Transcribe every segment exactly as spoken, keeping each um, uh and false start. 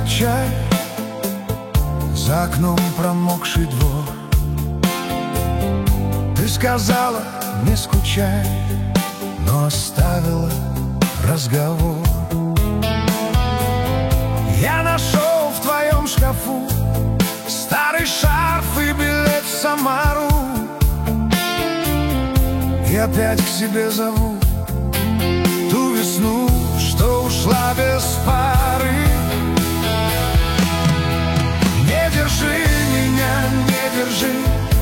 пахнет чай, за окном промокший двор. Ты сказала, не скучай, но оставила разговор. Я нашел в твоем шкафу старый шарф и билет в Самару, и опять к себе зову ту весну, что ушла без пары. Не держи меня, не держи,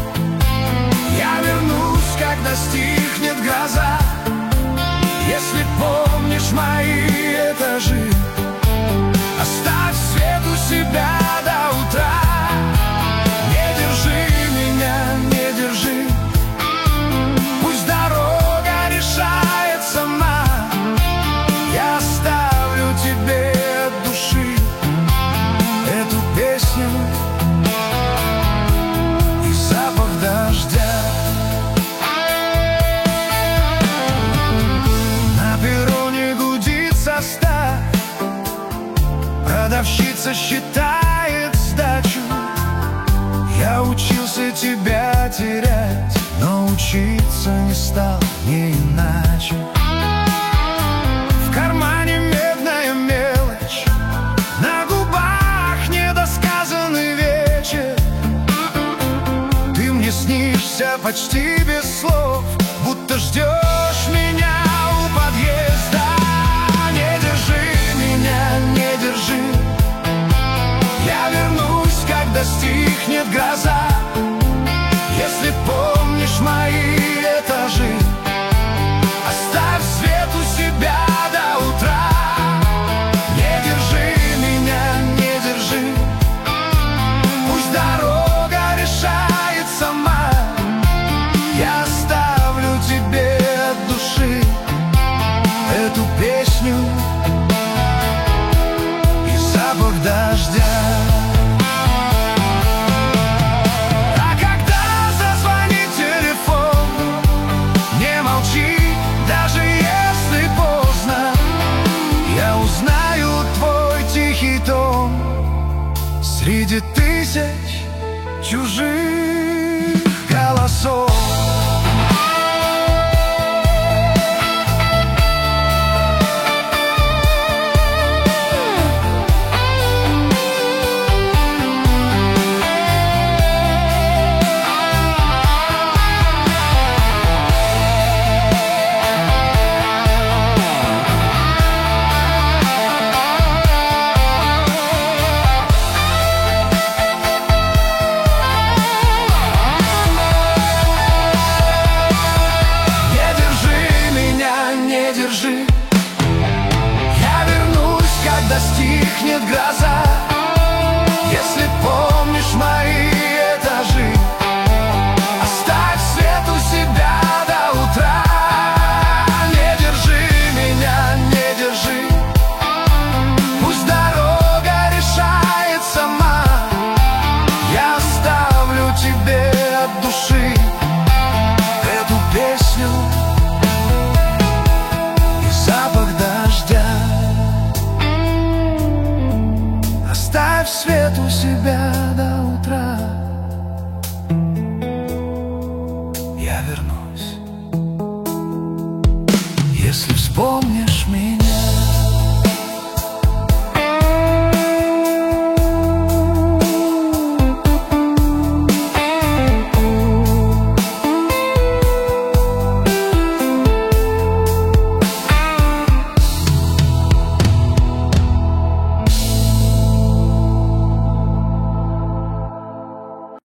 я вернусь, когда стихнет гроза. Если помнишь мои этажи, оставь свет у себя до утра. Не держи меня, не держи, пусть дорога решает сама. Я оставлю тебе от души эту песню и запах дождя. На перроне гудит состав, продавщица считает сдачу. Я учился тебя терять, но учиться не стал, не иначе. В кармане медная мелочь, на губах недосказанный вечер. Ты мне снишься почти без слов, будто ждешь меня у подъезда. Не держи меня, не держи, я вернусь, когда стихнет гроза. Если помнишь мои этажи, оставь свет у себя до утра. Не держи меня, не держи, пусть дорога решает сама. Я оставлю тебе от души эту песню и запах дождя. Среди тысяч чужих голосов. Я вернусь, когда стихнет гроза.